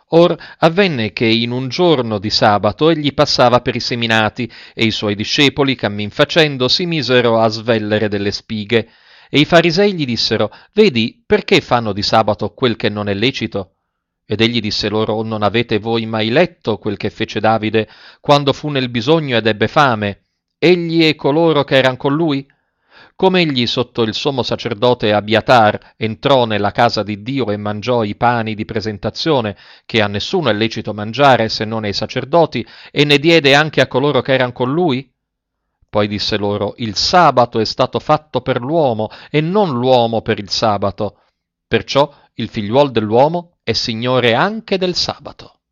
Or avvenne che in un giorno di sabato egli passava per i seminati, e i suoi discepoli, cammin facendo, si misero a svellere delle spighe. E i farisei gli dissero: Vedi, perché fanno di sabato quel che non è lecito? Ed egli disse loro: Non avete voi mai letto quel che fece Davide quando fu nel bisogno ed ebbe fame, egli e coloro che eran con lui? Come egli sotto il sommo sacerdote Abiatar entrò nella casa di Dio e mangiò i pani di presentazione, che a nessuno è lecito mangiare se non ai sacerdoti, e ne diede anche a coloro che eran con lui? Poi disse loro: Il sabato è stato fatto per l'uomo, e non l'uomo per il sabato. Perciò il figliuol dell'uomo è Signore anche del sabato.